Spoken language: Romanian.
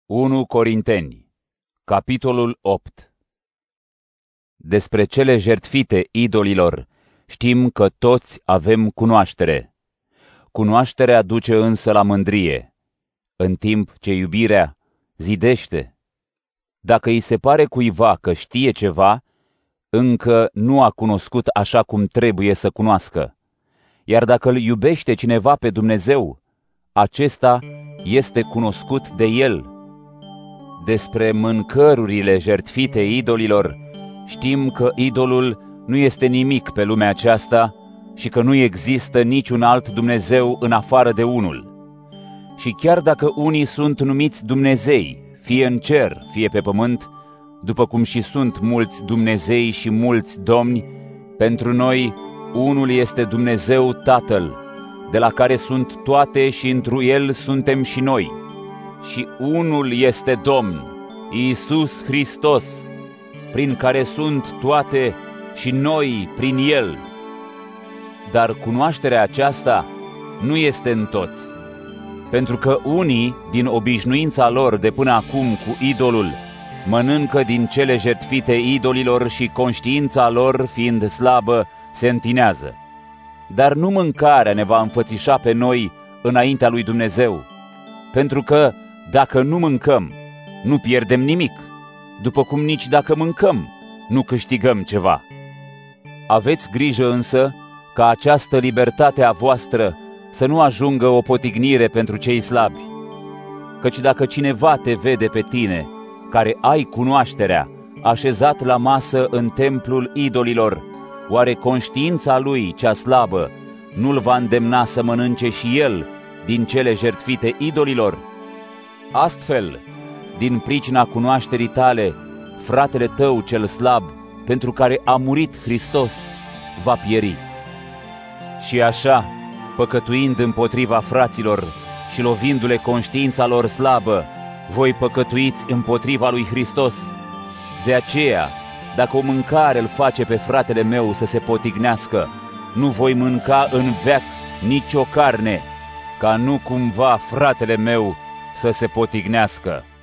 1 Corinteni, capitolul 8. Despre cele jertfite idolilor știm că toți avem cunoaștere. Cunoașterea duce însă la mândrie, în timp ce iubirea zidește. Dacă îi se pare cuiva că știe ceva, încă nu a cunoscut așa cum trebuie să cunoască. Iar dacă îl iubește cineva pe Dumnezeu, acesta este cunoscut de el. Despre mâncărurile jertfite idolilor știm că idolul nu este nimic pe lumea aceasta și că nu există niciun alt Dumnezeu în afară de unul. Și chiar dacă unii sunt numiți Dumnezei, fie în cer, fie pe pământ, după cum și sunt mulți Dumnezei și mulți domni, pentru noi unul este Dumnezeu Tatăl, de la care sunt toate și întru El suntem și noi. Și unul este Domn, Iisus Hristos, prin care sunt toate și noi prin El. Dar cunoașterea aceasta nu este în toți, pentru că unii, din obișnuința lor de până acum cu idolul, mănâncă din cele jertfite idolilor și conștiința lor, fiind slabă, se întinează. Dar nu mâncarea ne va înfățișa pe noi înaintea lui Dumnezeu, pentru că dacă nu mâncăm, nu pierdem nimic, după cum nici dacă mâncăm, nu câștigăm ceva. Aveți grijă însă ca această libertate a voastră să nu ajungă o potignire pentru cei slabi. Căci dacă cineva te vede pe tine, care ai cunoașterea, așezat la masă în templul idolilor, oare conștiința lui cea slabă nu-l va îndemna să mănânce și el din cele jertfite idolilor? Astfel, din pricina cunoașterii tale, fratele tău cel slab, pentru care a murit Hristos, va pieri. Și așa, păcătuind împotriva fraților și lovindu-le conștiința lor slabă, voi păcătuiți împotriva lui Hristos. De aceea, dacă o mâncare îl face pe fratele meu să se potignească, nu voi mânca în veac nicio carne, ca nu cumva fratele meu să se potignească.